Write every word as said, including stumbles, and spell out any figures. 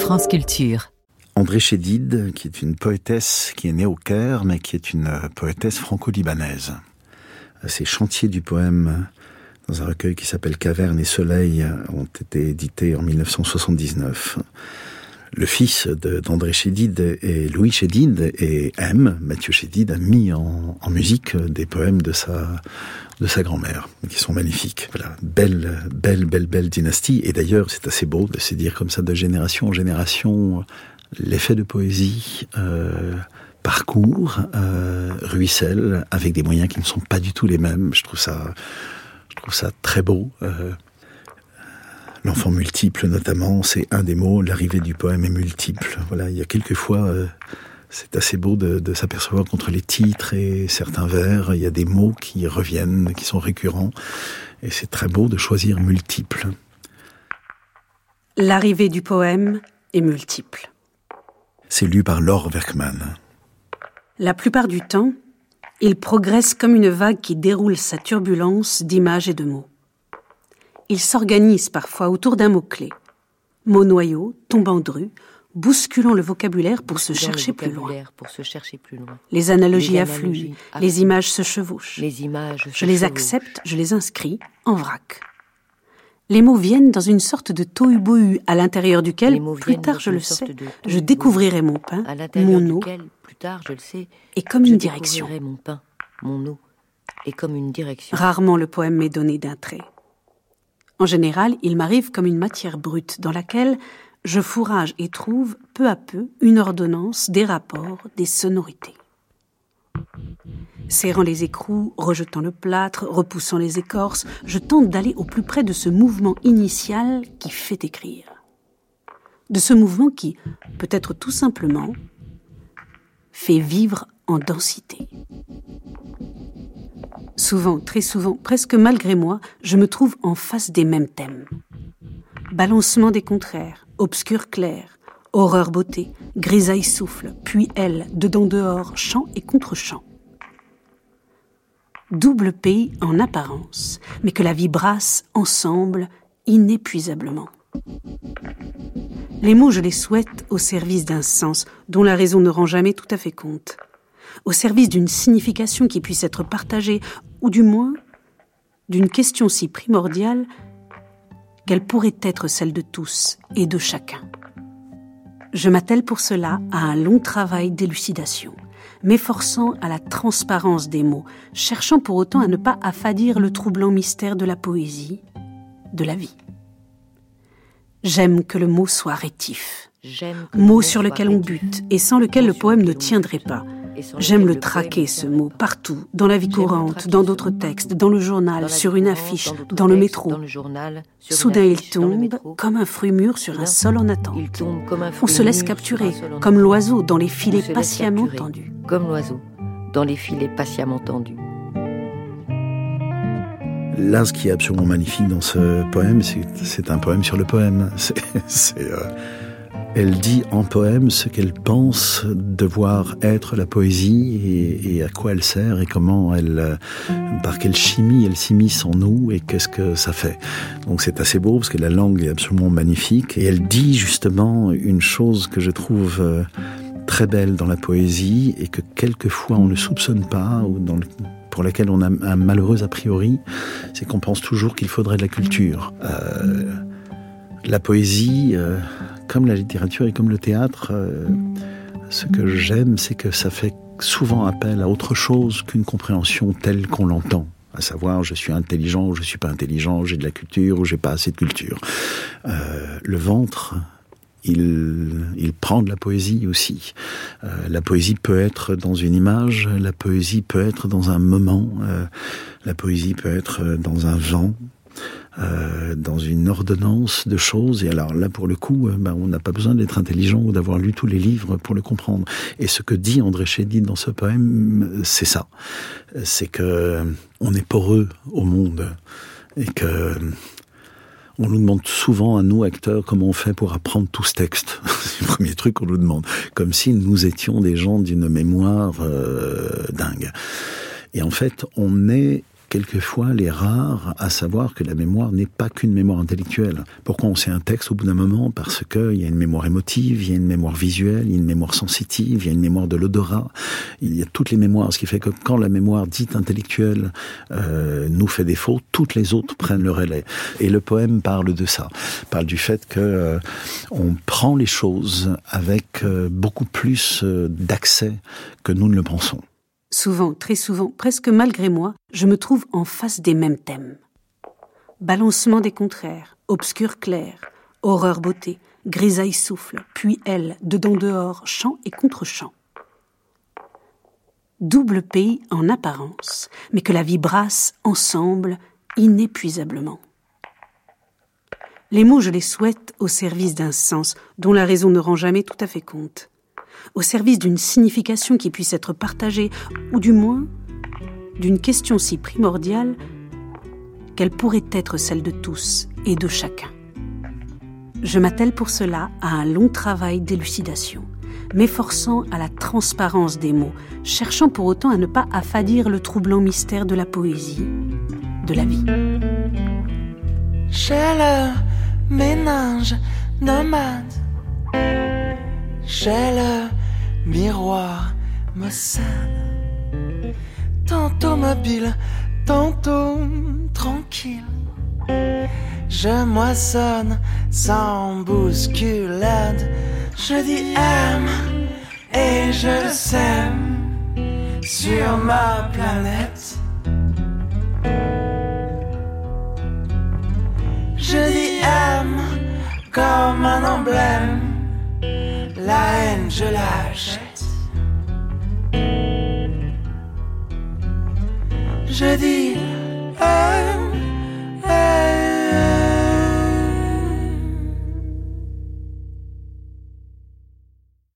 France Culture. André Chédid, qui est une poétesse qui est née au Caire, mais qui est une poétesse franco-libanaise. Ses chantiers du poème, dans un recueil qui s'appelle Caverne et Soleil, ont été édités en dix-neuf cent soixante-dix-neuf. Le fils de, d'André Chédid est Louis Chédid, et M, Mathieu Chédid, a mis en, en musique des poèmes de sa, de sa grand-mère, qui sont magnifiques. Voilà, belle, belle, belle, belle dynastie. Et d'ailleurs, c'est assez beau de se dire comme ça, de génération en génération, l'effet de poésie euh, parcourt, euh, ruisselle, avec des moyens qui ne sont pas du tout les mêmes. Je trouve ça, je trouve ça très beau. Euh, L'enfant multiple, notamment, c'est un des mots. L'arrivée du poème est multiple. Voilà, il y a quelquefois, euh, c'est assez beau de, de s'apercevoir qu'entre les titres et certains vers, il y a des mots qui reviennent, qui sont récurrents. Et c'est très beau de choisir multiple. L'arrivée du poème est multiple. C'est lu par Laure Werkman. La plupart du temps, il progresse comme une vague qui déroule sa turbulence d'images et de mots. Il s'organise parfois autour d'un mot-clé. Mot noyau, tombant dru, bousculant le vocabulaire pour se chercher plus loin. Pour se chercher plus loin. Les analogies les affluent, analogies les images se chevauchent. Les images je se les chevauchent. accepte, je les inscris en vrac. Les mots viennent dans une sorte de tohu-bohu à l'intérieur duquel, plus tard je le sais, je découvrirai mon pain, mon eau, duquel, plus tard, je le sais, et comme je une direction. Mon pain, mon eau, et comme une direction. Rarement le poème m'est donné d'un trait. En général, il m'arrive comme une matière brute dans laquelle je fourrage et trouve peu à peu une ordonnance des rapports, des sonorités. Serrant les écrous, rejetant le plâtre, repoussant les écorces, je tente d'aller au plus près de ce mouvement initial qui fait écrire. De ce mouvement qui, peut-être tout simplement, fait vivre en densité. Souvent, très souvent, presque malgré moi, je me trouve en face des mêmes thèmes. Balancement des contraires, obscur clair, horreur beauté, grisaille souffle, puis elle, dedans dehors, chant et contre-chant. Double pays en apparence, mais que la vie brasse ensemble inépuisablement. Les mots, je les souhaite au service d'un sens dont la raison ne rend jamais tout à fait compte, au service d'une signification qui puisse être partagée, ou du moins d'une question si primordiale qu'elle pourrait être celle de tous et de chacun. Je m'attelle pour cela à un long travail d'élucidation, m'efforçant à la transparence des mots, cherchant pour autant à ne pas affadir le troublant mystère de la poésie, de la vie. J'aime que le mot soit rétif, mot sur lequel on bute et sans lequel le poème ne tiendrait pas. J'aime le traquer, ce mot, partout, dans la vie courante, dans d'autres textes, dans le journal, sur une affiche, dans le métro. Soudain, il tombe comme un fruit mûr sur un sol en attente. On se laisse capturer, comme l'oiseau dans les filets patiemment tendus. Comme l'oiseau, dans les filets patiemment tendus. Là, ce qui est absolument magnifique dans ce poème, c'est, c'est un poème sur le poème. C'est... c'est euh... Elle dit en poème ce qu'elle pense devoir être la poésie et, et à quoi elle sert et comment elle, par quelle chimie elle s'immisce en nous et qu'est-ce que ça fait. Donc c'est assez beau parce que la langue est absolument magnifique et elle dit justement une chose que je trouve très belle dans la poésie et que quelquefois on ne soupçonne pas ou dans le, pour laquelle on a un malheureux a priori, c'est qu'on pense toujours qu'il faudrait de la culture. Euh, la poésie... Euh, Comme la littérature et comme le théâtre, euh, ce que j'aime, c'est que ça fait souvent appel à autre chose qu'une compréhension telle qu'on l'entend. À savoir, je suis intelligent ou je suis pas intelligent, j'ai de la culture ou j'ai pas assez de culture. Euh, le ventre, il, il prend de la poésie aussi. Euh, la poésie peut être dans une image, la poésie peut être dans un moment, euh, la poésie peut être dans un vent. Euh, dans une ordonnance de choses, et alors là pour le coup euh, ben, on n'a pas besoin d'être intelligent ou d'avoir lu tous les livres pour le comprendre, et ce que dit André Chédid dans ce poème, c'est ça, c'est que on est poreux au monde et que on nous demande souvent à nous acteurs comment on fait pour apprendre tout ce texte. C'est le premier truc qu'on nous demande, comme si nous étions des gens d'une mémoire euh, dingue, et en fait on est quelquefois les rares à savoir que la mémoire n'est pas qu'une mémoire intellectuelle. Pourquoi on sait un texte au bout d'un moment? Parce qu'il y a une mémoire émotive, il y a une mémoire visuelle, il y a une mémoire sensitive, il y a une mémoire de l'odorat, il y a toutes les mémoires, ce qui fait que quand la mémoire dite intellectuelle euh, nous fait défaut, toutes les autres prennent le relais. Et le poème parle de ça, parle du fait que euh, on prend les choses avec euh, beaucoup plus euh, d'accès que nous ne le pensons. Souvent, très souvent, presque malgré moi, je me trouve en face des mêmes thèmes. Balancement des contraires, obscur-clair, horreur-beauté, grisaille-souffle, puis elle, dedans-dehors, chant et contre-chant. Double pays en apparence, mais que la vie brasse ensemble inépuisablement. Les mots, je les souhaite au service d'un sens dont la raison ne rend jamais tout à fait compte, au service d'une signification qui puisse être partagée, ou du moins d'une question si primordiale qu'elle pourrait être celle de tous et de chacun. Je m'attelle pour cela à un long travail d'élucidation, m'efforçant à la transparence des mots, cherchant pour autant à ne pas affadir le troublant mystère de la poésie, de la vie. J'ai le méninge nomade, j'ai le miroir maussade, tantôt mobile, tantôt tranquille. Je moissonne sans bousculade, je dis aime et je sème sur ma planète. Je dis aime comme un emblème, la haine je la jette. Je dis